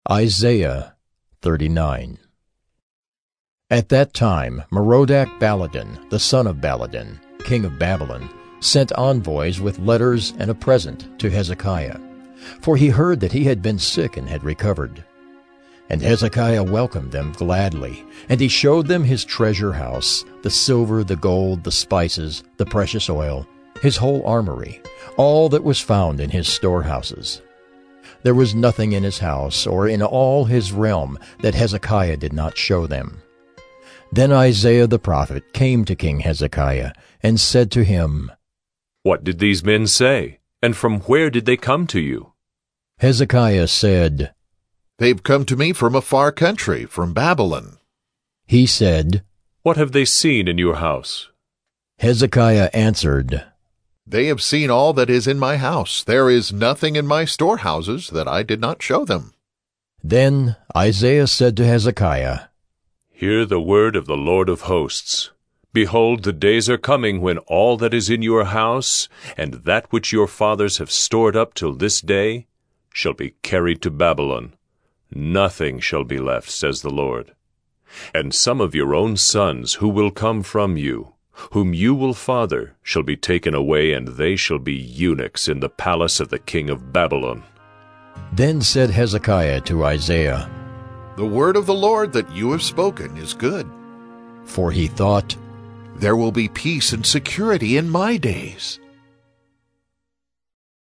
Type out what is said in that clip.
Isaiah 39. At that time Merodach-Baladan, the son of Baladan, king of Babylon, sent envoys with letters and a present to Hezekiah, for he heard that he had been sick and had recovered. And Hezekiah welcomed them gladly, and he showed them his treasure house, the silver, the gold, the spices, the precious oil, his whole armory, all that was found in his storehouses. There was nothing in his house or in all his realm that Hezekiah did not show them. Then Isaiah the prophet came to King Hezekiah and said to him, "What did these men say, and from where did they come to you?" Hezekiah said, "They've come to me from a far country, from Babylon." He said, "What have they seen in your house?" Hezekiah answered, "They have seen all that is in my house. There is nothing in my storehouses that I did not show them." Then Isaiah said to Hezekiah, "Hear the word of the Lord of hosts. Behold, the days are coming when all that is in your house, and that which your fathers have stored up till this day, shall be carried to Babylon. Nothing shall be left, says the Lord. And some of your own sons who will come from you, whom you will father, shall be taken away, and they shall be eunuchs in the palace of the king of Babylon." Then said Hezekiah to Isaiah, "The word of the Lord that you have spoken is good." for he thought, "There will be peace and security in my days."